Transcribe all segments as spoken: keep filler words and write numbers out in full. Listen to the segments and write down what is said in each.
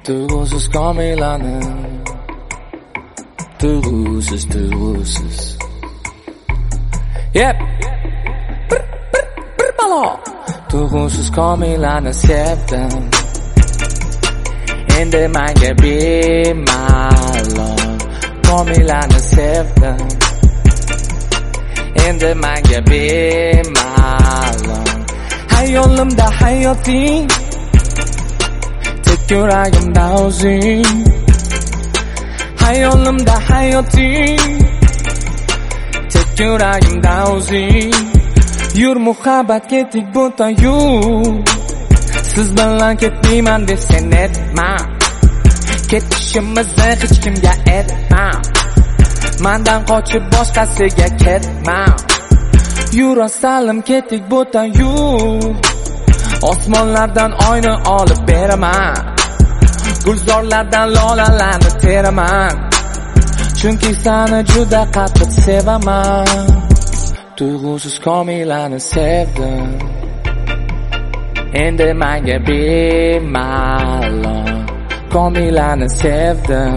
Tuyg'usiz komilani, tuyg'usiz, tuyg'usiz. Yep. Bir, bir, bir balo. Tuyg'usiz komilani sevdim. Endi menga bemalol komilani sevdim. Endi menga bemalol. Hayolimda hayoting, tek yuragimda o'zing. Hayolimda hayoting, tek yuragimda o'zing. Yur muhabbat ketdik bo'ta yur. Siz bilan ketmayman deb sen etma. Ketishimizni hech kimga aytma. Mendan qochib boshqasiga ketma. Yur asalim ketdik bo'ta yur. Osmonlardan oyni olib beraman. Gulzorlardan lolalarni teraman. Chunki seni juda qattiq sevaman. Tuyg'usiz komilani sevdim. Endi menga bemalol komilani sevdim.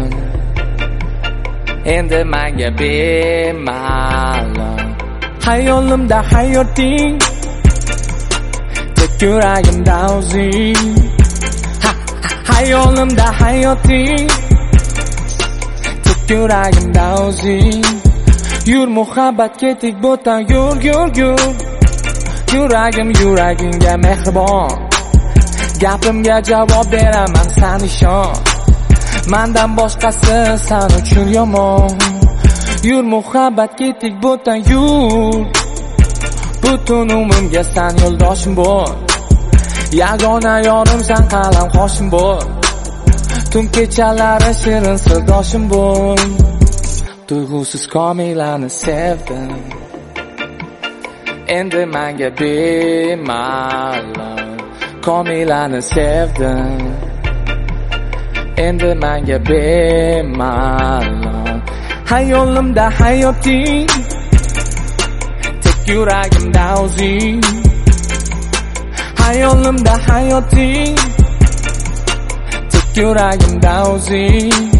Endi menga bemalol. Hayolimda hayoting, tek yuragimda o'zing. Ha, ha, hayolimda hayoting, tek yuragimda o'zing. Yur muhabbat ketdik bo'ta yur yur yur. Yuragim yuragingga mehribon. Gapimga javob beraman sen ishon. Mendan boshqasi sen uchun yomon. Yur muhabbat ketdik bo'ta yur. Butun umrimga sen yo'ldoshim bo'l. Yagona yorim sen qalam qoshim bo'l. Tun kechalari shirin sirdoshim bo'l. Tuyg'usiz komilani sevdim. Endi menga bemalol komilani sevdim. Endi menga bemalol. Hayolimda hayoting, tek yuragimda o'zing. Hayolimda hayoting, tek yuragimda o'zing.